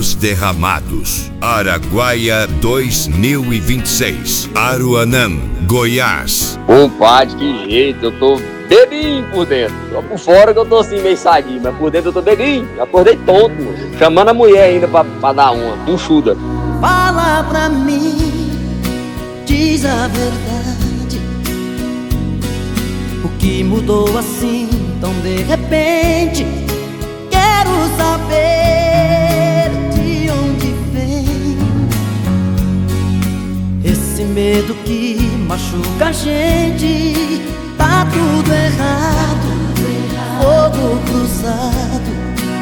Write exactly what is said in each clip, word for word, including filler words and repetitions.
Os Derramados, Araguaia dois mil e vinte e seis, Aruanã, Goiás. Compadre, que jeito, eu tô bebinho por dentro. Só por fora que eu tô assim meio sadio, mas por dentro eu tô bebinho. Acordei tonto, moço. Chamando a mulher ainda pra, pra dar uma, puxuda. Fala pra mim, diz a verdade. O que mudou assim tão de repente? Quero saber de onde vem esse medo que machuca a gente. Tá tudo errado, fogo cruzado,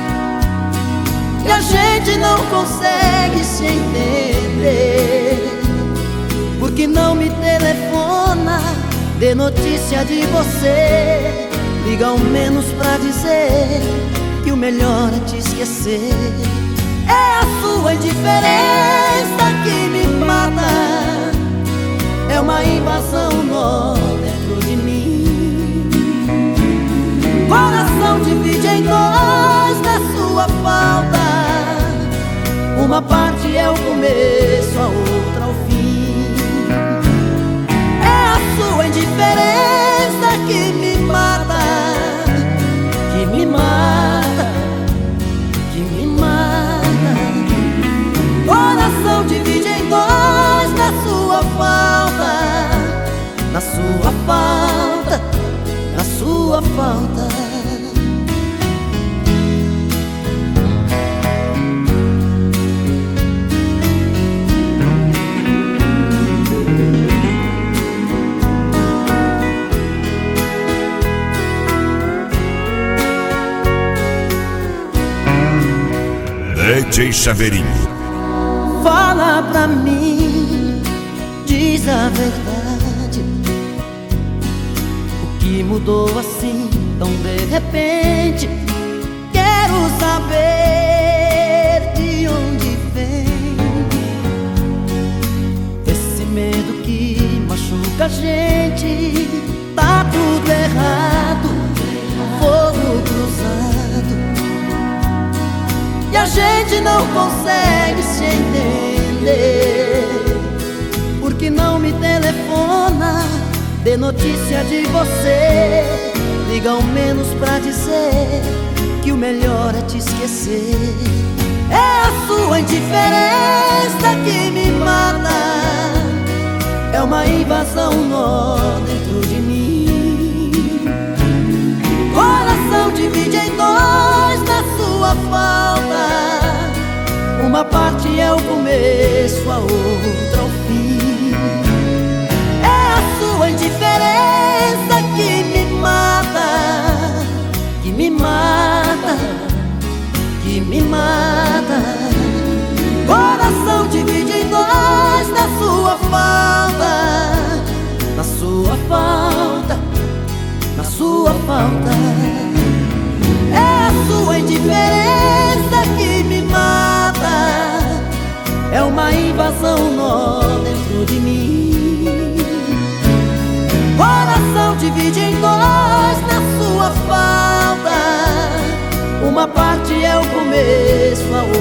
e a gente não consegue se entender. Por que não me telefona, dê notícia de você? Liga ao menos pra dizer que o melhor é te esquecer. É a sua indiferença que me mata, é uma invasão nó dentro de mim. Coração divide em dois na sua falta. Uma parte é o começo, a outra o fim. É a sua indiferença que me mata, que me mata, que me mata. Coração divide em dois na sua falta, na sua falta, na sua falta. D J Chaveirinho. Fala pra mim, diz a verdade. O que mudou assim tão de repente? Quero saber de onde vem esse medo que machuca a gente. Tá tudo errado, fogo cruzado, e a gente não consegue se entender. Por que não me telefona, dê notícia de você? Liga ao menos pra dizer que o melhor é te esquecer. É a sua indiferença que me mata, é uma invasão nó dentro de mim. Coração divide em dois na sua falta. Uma parte é o começo, a outra o fim. É a sua indiferença que me mata, que me mata, que me mata. Coração divide em dois na sua falta, na sua falta, na sua falta. É a sua indiferença que me mata, é uma invasão nó dentro de mim. Coração divide em dois na sua falta. Uma parte é o começo, a outra